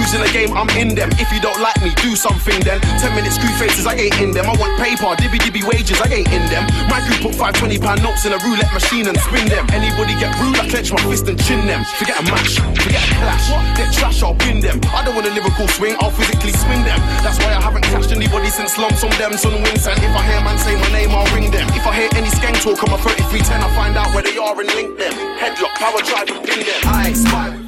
Who's in the game? I'm in them. If you don't like me, do something then. 10-minute screw faces, I ain't in them. I want paper, dibby wages, I ain't in them. My crew put 5 £20 notes in a roulette machine and spin them. Anybody get rude, I clench my fist and chin them. Forget a match, forget a clash. Get trash, I'll win them. I don't want a lyrical swing, I'll physically swing them. That's why I haven't clashed anybody since lumps on them, son wings. And if I hear man say my name, I'll ring them. If I hear any skank talk on my 3310, I find out where they are and link them. Headlock, power drive and pin them. I spy.